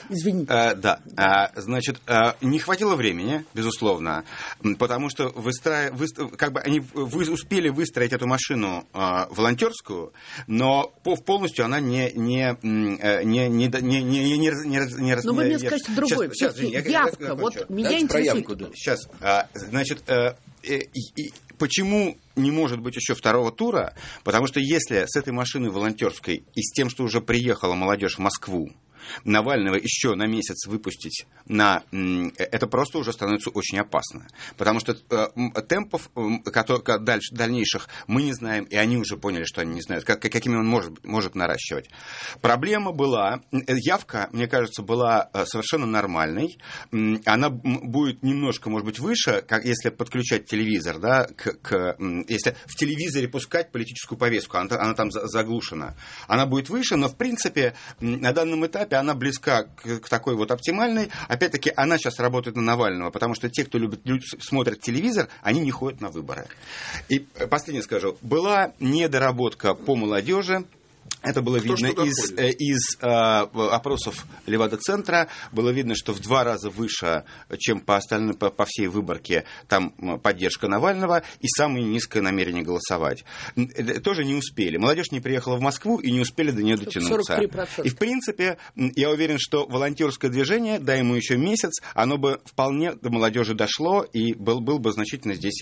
Извините. А, да. А, значит, а, не хватило времени, безусловно, потому что выстра... выстра... как бы они вы успели выстроить эту машину а, волонтерскую, но полностью она не не не не не не не не не Но вы мне скажете другое. Сейчас, сейчас, я, явка. Я, я вот меня Дайте интересует. явку, да. Сейчас, а, значит, а, и, и, почему не может быть еще второго тура? Потому что если с этой машиной волонтерской и с тем, что уже приехала молодежь в Москву, Навального еще на месяц выпустить, на, это просто уже становится очень опасно. Потому что э, темпов которые, дальше, дальнейших мы не знаем, и они уже поняли, что они не знают, как, какими он может, может наращивать. Проблема была, явка, мне кажется, была совершенно нормальной. Она будет немножко, может быть, выше, как, если подключать телевизор, да, к, к, если в телевизоре пускать политическую повестку, она, она там заглушена. Она будет выше, но, в принципе, на данном этапе она близка к, к такой вот оптимальной. Опять-таки, она сейчас работает на Навального, потому что те, кто любит, люди, смотрят телевизор, они не ходят на выборы. И последнее скажу. Была недоработка по молодежи. Это было Кто видно из, э, из э, опросов Левада-центра. Было видно, что в два раза выше, чем по, остальным, по, по всей выборке, там поддержка Навального и самое низкое намерение голосовать. Тоже не успели. Молодежь не приехала в Москву и не успели до нее дотянуться. сорок три процента. И, в принципе, я уверен, что волонтерское движение, дай ему еще месяц, оно бы вполне до молодежи дошло и был, был бы значительно здесь...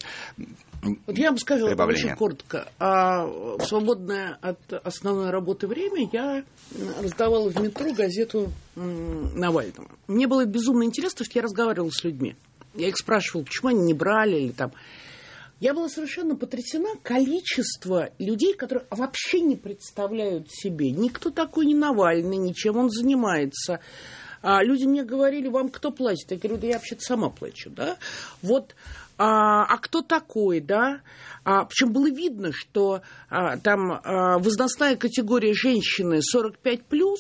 Вот я бы сказала прибавление. очень коротко. А в свободное от основной работы время я раздавала в метро газету Навального. Мне было безумно интересно, что я разговаривала с людьми. Я их спрашивала, почему они не брали или там. Я была совершенно потрясена количество людей, которые вообще не представляют себе. Никто такой не Навальный, ничем он занимается. А люди мне говорили, вам кто платит? Я говорю, да я вообще-то сама плачу, да. Вот, а, а кто такой, да? А, причем было видно, что а, там а, возрастная категория женщины сорок пять плюс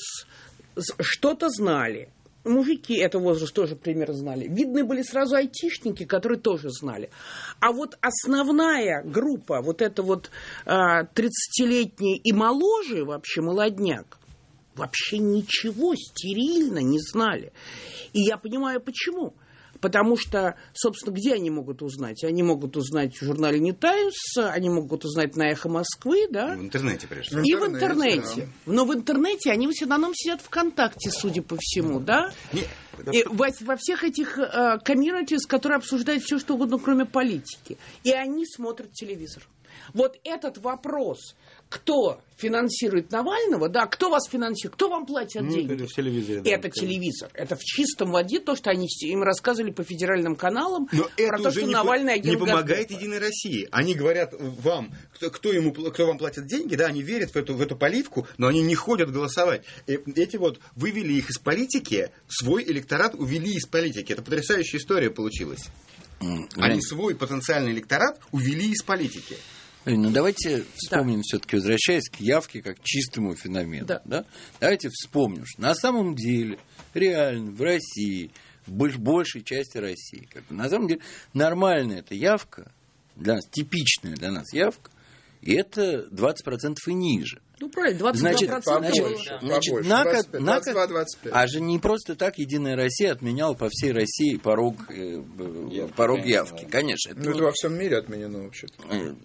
что-то знали. Мужики этого возраста тоже примерно знали. Видны были сразу айтишники, которые тоже знали. А вот основная группа, вот эта вот а, тридцатилетняя и моложе вообще, молодняк, вообще ничего стерильно не знали. И я понимаю, почему. Потому что, собственно, где они могут узнать? Они могут узнать в журнале «Нью Таймс», они могут узнать на «Эхо Москвы», да? В интернете, прежде всего. И в интернете. Да. Но в интернете они в основном сидят ВКонтакте, судя по всему, да? Нет. И во, во всех этих комьюнити, uh, которые обсуждают все, что угодно, кроме политики. И они смотрят телевизор. Вот этот вопрос, кто финансирует Навального, да, кто вас финансирует, кто вам платит ну, деньги? Это, в телевизоре, да, это телевизор. Это в чистом воде то, что они им рассказывали по федеральным каналам. Но про это то, уже что не, Навальный не помогает Гордон. Единой России. Они говорят вам, кто, кто, ему, кто вам платит деньги, да, они верят в эту, в эту поливку, но они не ходят голосовать. И эти вот вывели их из политики, свой электорат увели из политики. Это потрясающая история получилась. Mm, они свой потенциальный электорат увели из политики. Ну, давайте вспомним, да. все-таки, возвращаясь к явке как чистому феномену. Да. Да? Давайте вспомним, что на самом деле, реально, в России, в большей части России, как бы, на самом деле, нормальная эта явка, для нас, типичная для нас явка, и это двадцать процентов и ниже. Ну, правильно, двадцать два процента. Значит, побольше, значит, значит побольше, на, двадцать пять, на, двадцать два двадцать пять. А же не просто так Единая Россия отменяла по всей России порог, э, явки, порог конечно, явки. Да. Конечно. Это, ну, это во всем мире отменено вообще-то.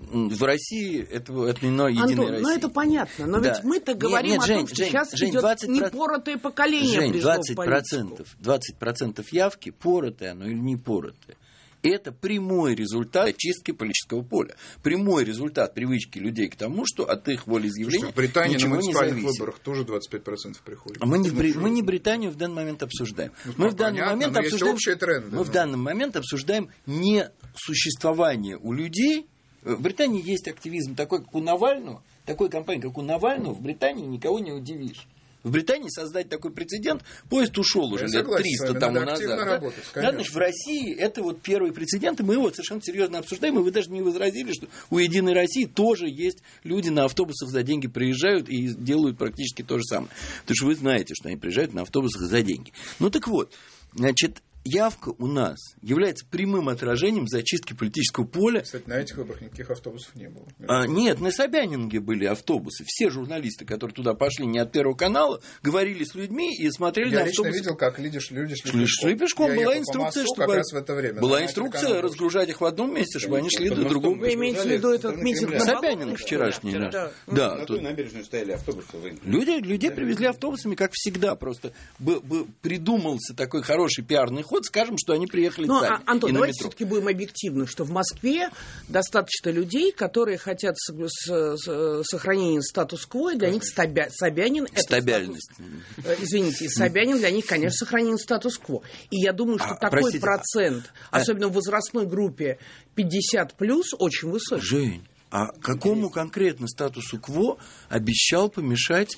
В России это отменено Единая Антон, Россия. Ну, это понятно. Но да. ведь мы-то говорим нет, нет, о том, Жень, что Жень, сейчас Жень, идет двадцать процентов непоротое поколение Жень, пришло двадцать процентов, в политику. двадцать процентов явки, поротое оно или не поротое. Это прямой результат очистки политического поля. Прямой результат привычки людей к тому, что от их волеизъявления Слушайте, в Британии ничего на не муниципальных зависит. выборах тоже двадцать пять процентов приходит. Мы не, Бри... мы не Британию в данный момент обсуждаем. Ну, мы в данный понятно, момент но обсуждаем... есть общие тренды. Мы но... в данный момент обсуждаем не существование у людей. В Британии есть активизм такой, как у Навального. Такой кампании, как у Навального, в Британии никого не удивишь. В Британии создать такой прецедент, поезд ушел уже Я лет триста тому назад. Работать, да, значит, в России это вот первый прецедент, и мы его совершенно серьезно обсуждаем, и вы даже не возразили, что у Единой России тоже есть люди на автобусах за деньги приезжают и делают практически то же самое. Потому что вы знаете, что они приезжают на автобусах за деньги. Ну так вот, значит, явка у нас является прямым отражением зачистки политического поля. Кстати, на этих выборах никаких автобусов не было. А, нет, на Собянинге были автобусы. Все журналисты, которые туда пошли не от Первого канала, говорили с людьми и смотрели Я на лично автобусы. видел, как люди шли, люди шли Шли, пешком. шли пешком. Я Была ехал по инструкция, мосту чтобы... как раз в это время. Была На инструкция телеканале разгружать их в одном месте, чтобы они шли Под до мостом другого. Вы имеете в виду этот митинг на Собянинг Болотной, вчерашний. что ли? Да. Да. Да, На тут той набережной стояли автобусы. Вы... люди, людей привезли автобусами, как всегда. Просто бы, бы придумался такой хороший пиарный ход, скажем, что они приехали Ну, сами. а, Антон, и на давайте метро. все-таки будем объективны, что в Москве достаточно людей, которые хотят с- с- с- сохранения статус-кво, и для них Собя- Собянин... это Стабильность. статус- э, Извините, Собянин для них, конечно, сохранение статус-кво. И я думаю, что А, такой простите, процент, а- особенно в возрастной группе пятьдесят плюс, очень высокий. Жень, а какому конкретно статусу КВО обещал помешать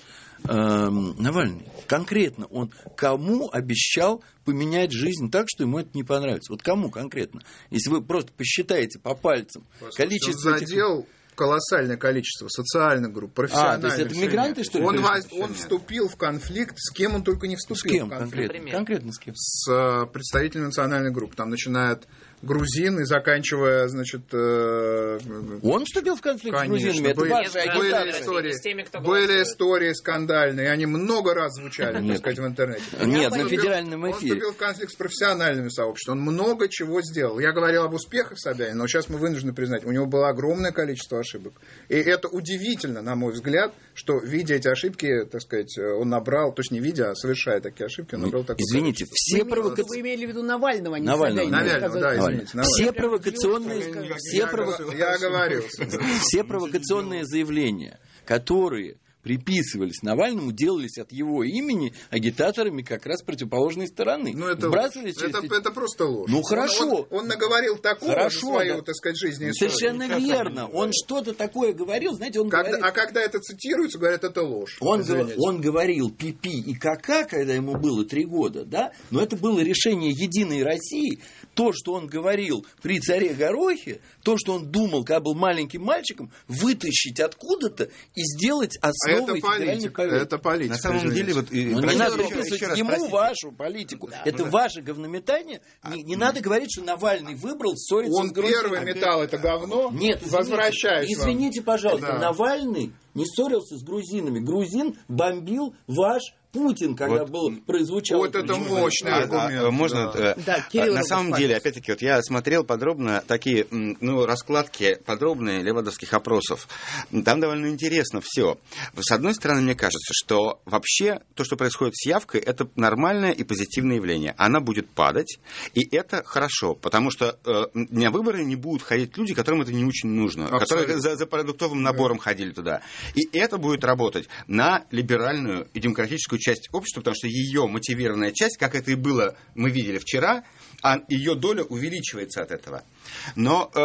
эм, Навальный? Конкретно он кому обещал поменять жизнь так, что ему это не понравится? Вот кому конкретно? Если вы просто посчитаете по пальцам количество Он этих... задел колоссальное количество социальных групп, А, профессиональных. то есть это мигранты, что ли? Он, пришли? воз- он вступил в конфликт, с кем он только не вступил. С кем в конфликт. конкретно? Например? Конкретно с кем? С э, представителями национальной группы. Там начинает грузин и заканчивая, значит... э, Он вступил в конфликт Конечно, с грузинами? Это были, ваша Нет, были агитация. истории, С теми, кто были голосует. истории скандальные, они много раз звучали, так Нет. сказать, в интернете. Нет, Он на вступил- федеральном Он эфире. вступил в конфликт с профессиональными сообществами, он много чего сделал. Я говорил об успехах Собянина, но сейчас мы вынуждены признать, у него было огромное количество ошибок. И это удивительно, на мой взгляд, что, видя эти ошибки, так сказать, он набрал, то есть не видя, а совершая такие ошибки, он набрал такое Извините, количество. все Вы, провокационные... вы имели в виду Навального, а не Навального, Собянина. Навального, да, Сказали. извините, Навального. Все провокационные, все, Я прово- говор- Я оговорился. все провокационные заявления, которые приписывались Навальному, делались от его имени агитаторами как раз противоположной стороны. Ну, это, Вбрасывались ложь. через это, эти- это просто ложь. Ну, Он- хорошо. Он, он наговорил такого Хорошо, за свою, да. так сказать, жизнь и историю. Совершенно верно. Он что-то такое говорил, знаете, он Когда- говорит... а когда это цитируется, говорят, это ложь. Он, Извините. го- он говорил пипи и кака, когда ему было три года, да? Но это было решение Единой России. То, что он говорил при царе Горохе, то, что он думал, когда был маленьким мальчиком, вытащить откуда-то и сделать А основой это федеральной политика. повестки. Это политика. На самом извините. деле, вот... и- Ну, не простите, надо еще- приписывать еще раз, ему простите. вашу политику. Это ваше говнометание. Не, не надо говорить, что Навальный выбрал ссориться Он с грузинами. первый метал это говно. Нет, извините, Возвращаюсь вам. извините, пожалуйста, Да. Навальный не ссорился с грузинами. Грузин бомбил ваш Путин, когда Вот. был прозвучал. Вот это мощный А, аргумент. а, можно, да. э, Да, а, Кирилл на самом Рогов, деле, пожалуйста. опять-таки, вот я смотрел подробно такие, м, ну, раскладки подробные левадовских опросов. Там довольно интересно все. С одной стороны, мне кажется, что вообще то, что происходит с явкой, это нормальное и позитивное явление. Она будет падать, и это хорошо, потому что э, на выборы не будут ходить люди, которым это не очень нужно, Абсолютно. которые за, за продуктовым набором ходили туда. И это будет работать на либеральную и демократическую часть общества, потому что ее мотивированная часть, как это и было, мы видели вчера, а ее доля увеличивается от этого. Но э,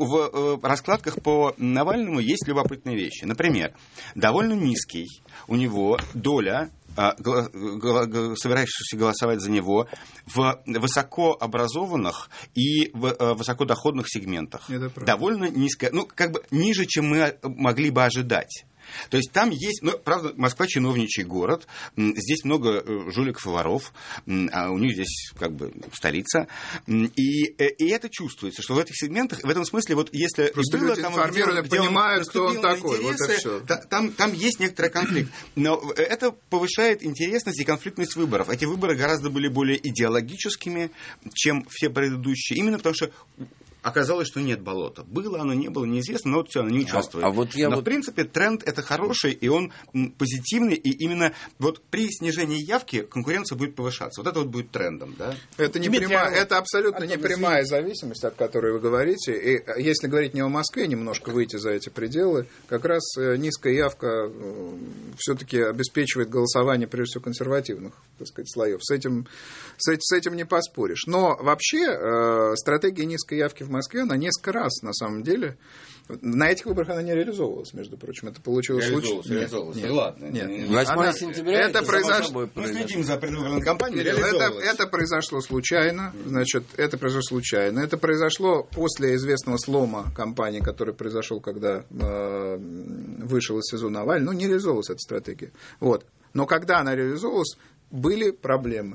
в э, раскладках по Навальному есть любопытные вещи. Например, довольно низкий у него доля э, гла- гла- гла- собирающихся голосовать за него в высокообразованных и в э, высокодоходных сегментах. Это правда. Довольно низкая, ну, как бы ниже, чем мы могли бы ожидать. То есть там есть, ну, правда, Москва чиновничий город, м, здесь много э, жуликов и воров, м, а у них здесь как бы столица, М, и, э, и это чувствуется, что в этих сегментах, в этом смысле, вот если Просто и было люди там, информированы, где он понимают, кто он наступил на такой, вот и интересы, всё. та- там, там есть некоторый конфликт, но это повышает интересность и конфликтность выборов. Эти выборы гораздо были более идеологическими, чем все предыдущие, именно потому что оказалось, что нет болота. Было оно, не было, неизвестно, но вот все, оно не участвует. а вот я но, вот- в принципе, тренд это хороший, и он м, позитивный, и именно вот при снижении явки конкуренция будет повышаться. Вот это вот будет трендом, да? Это, не Дмитрий, прямая, а вот- это абсолютно Антон, не прямая зависимость, от которой вы говорите. И если говорить не о Москве, немножко выйти за эти пределы, как раз э, низкая явка все-таки обеспечивает голосование, прежде всего, консервативных, так сказать, слоев. С этим, с, эт- с этим не поспоришь. Но вообще э, стратегия низкой явки в Москве, она несколько раз, на самом деле, на этих выборах она не реализовывалась, между прочим. Это получилось Реализовывалась, случайно. реализовывалась. Нет, Ладно, нет, это- нет. восьмое Она- сентября это само произошло. собой Мы произошло. следим за предвыборной кампанией. Это, реализовывалось. это произошло случайно, значит, это произошло случайно. Это произошло после известного слома кампании, который произошел, когда э, вышел из сезона Навальный. Ну, не реализовалась эта стратегия. Вот. Но когда она реализовалась, были проблемы.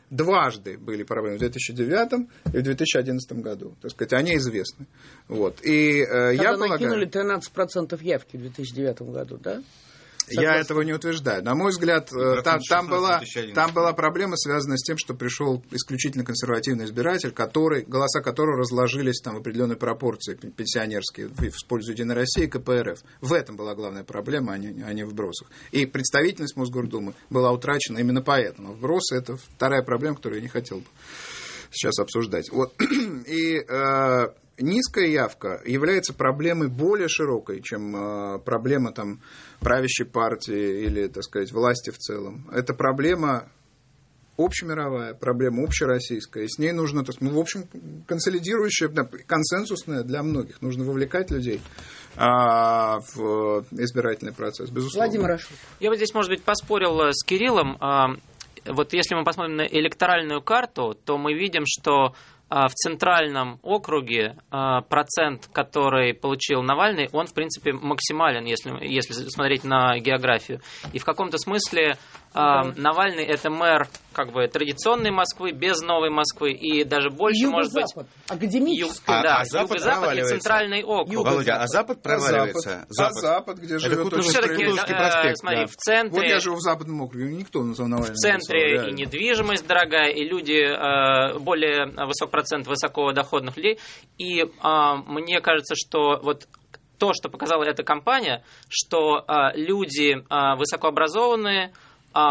дважды были проблемы в две тысячи девятом и в две тысячи одиннадцатом году. Так сказать, они известны. Вот. И, э, я накинули полагаю, тринадцать процентов явки в две тысячи девятом году, да? Я этого не утверждаю. На мой взгляд, там, там, была, там была проблема, связанная с тем, что пришел исключительно консервативный избиратель, который, голоса которого разложились там, в определенной пропорции пенсионерские в пользу Единой России и ка пэ эр эф. В этом была главная проблема, а не, а не в вбросах. И представительность Мосгордумы была утрачена именно поэтому. Вбросы – это вторая проблема, которую я не хотел бы сейчас обсуждать. Вот. И э, низкая явка является проблемой более широкой, чем э, проблема там, правящей партии или, так сказать, власти в целом. Это проблема общемировая, проблема общероссийская, и с ней нужно, так сказать, ну, в общем, консолидирующая, консенсусная для многих. Нужно вовлекать людей а, в избирательный процесс, безусловно. Владимир Ашот. Я бы здесь, может быть, поспорил с Кириллом. Вот если мы посмотрим на электоральную карту, то мы видим, что в центральном округе процент, который получил Навальный, он, в принципе, максимален, если, если смотреть на географию. И в каком-то смысле Навальный – это мэр как бы традиционной Москвы, без новой Москвы, и даже больше, может быть... Академический. Юг, да, а Запад юго-запад и центральный округ. Володя, а Запад проваливается? А Запад, а Запад где живет очень все-таки, проспект. смотри, Да. в центре... Вот я живу в Западном округе, никто назвал Навального. В центре написал, и недвижимость дорогая, и люди, э, более высок процент высокодоходных людей. И э, мне кажется, что вот то, что показала эта кампания, что э, люди э, высокообразованные, э,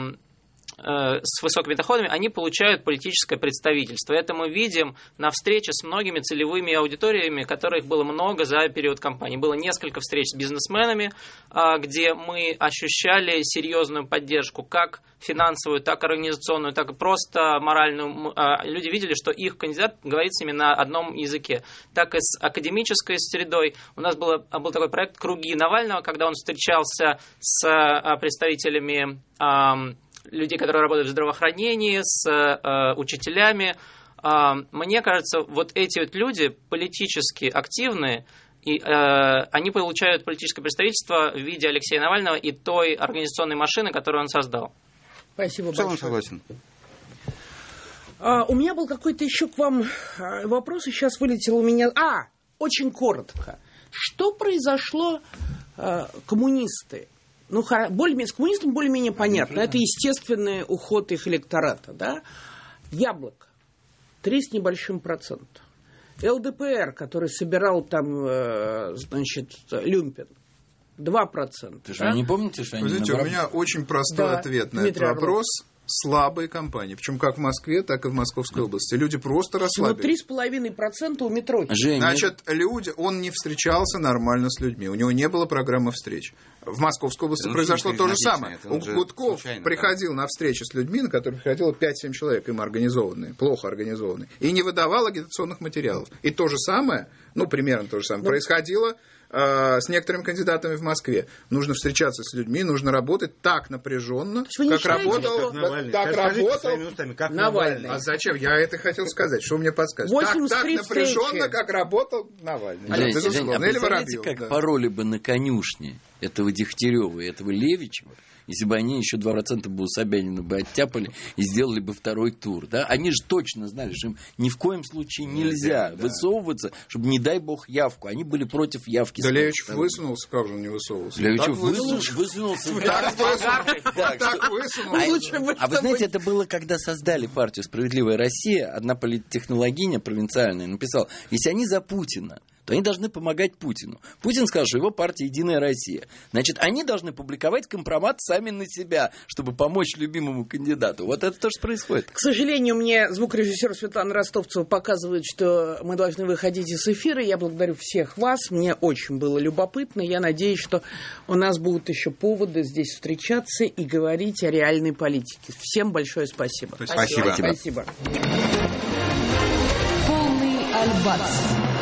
с высокими доходами, они получают политическое представительство. Это мы видим на встрече с многими целевыми аудиториями, которых было много за период кампании. Было несколько встреч с бизнесменами, где мы ощущали серьезную поддержку, как финансовую, так организационную, так и просто моральную. Люди видели, что их кандидат говорит с ними на одном языке. Так и с академической средой. У нас было, был такой проект «Круги Навального», когда он встречался с представителями людей, которые работают в здравоохранении, с э, учителями. Э, мне кажется, вот эти вот люди политически активные, и, э, они получают политическое представительство в виде Алексея Навального и той организационной машины, которую он создал. Спасибо В целом большое. согласен. А, у меня был какой-то еще к вам вопрос, и сейчас вылетел у меня... А, очень коротко. Что произошло, э, коммунисты? Ну, более-менее, с коммунистами более-менее понятно. Это естественный уход их электората, да? Яблоко. Три с небольшим процентом. эл дэ пэ эр, который собирал там, значит, люмпен. Два процента. Ты да? что, не помните, что они... Вы знаете, набрали? у меня очень простой Да, ответ на Дмитрий этот вопрос. Слабые компании. Причем как в Москве, так и в Московской области. Люди просто Всего расслабились. три с половиной процента у метро. Жень, Значит, люди, он не встречался нормально с людьми. У него не было программы встреч. В Московской области Это произошло очень то же безнадежно, самое. это он же Гудков случайно, приходил на встречи с людьми, на которые приходило пять-семь человек, им организованные, плохо организованные, и не выдавал агитационных материалов. И то же самое, ну, примерно то же самое, Ну, происходило э, с некоторыми кандидатами в Москве. Нужно встречаться с людьми, нужно работать так напряженно, вы не как считаете, работал, что- Навальный. так Скажите работал. своими устами, как Навальный. Навальный. А зачем? Я это хотел сказать. Что вы мне подсказываете? Так, восемьдесят три так напряженно, встречи. как работал Навальный. Жень, Жень, Безусловно. а Или представляете, Воробьев. как Да. пороли бы на конюшне этого Дегтярева и этого Левичева, если бы они еще два процента бы у Собянина бы оттяпали и сделали бы второй тур. Да? Они же точно знали, что им ни в коем случае нельзя, Нельзя, да. высовываться, чтобы, не дай бог, явку. Они были против явки. Да Левичев высунулся, как же он не высовывался? Левичев Так высунулся. высунулся. Так высунулся. Да, Так что- высунулся. А, Лучше бы, а вы чтобы- знаете, это было, когда создали партию «Справедливая Россия», одна политтехнологиня провинциальная написала, если они за Путина, то они должны помогать Путину. Путин сказал, что его партия «Единая Россия». Значит, они должны публиковать компромат сами на себя, чтобы помочь любимому кандидату. Вот это тоже происходит. К сожалению, мне звукорежиссер Светлана Ростовцева показывает, что мы должны выходить из эфира. Я благодарю всех вас. Мне очень было любопытно. Я надеюсь, что у нас будут еще поводы здесь встречаться и говорить о реальной политике. Всем большое спасибо. Спасибо. Спасибо. Полный альбац.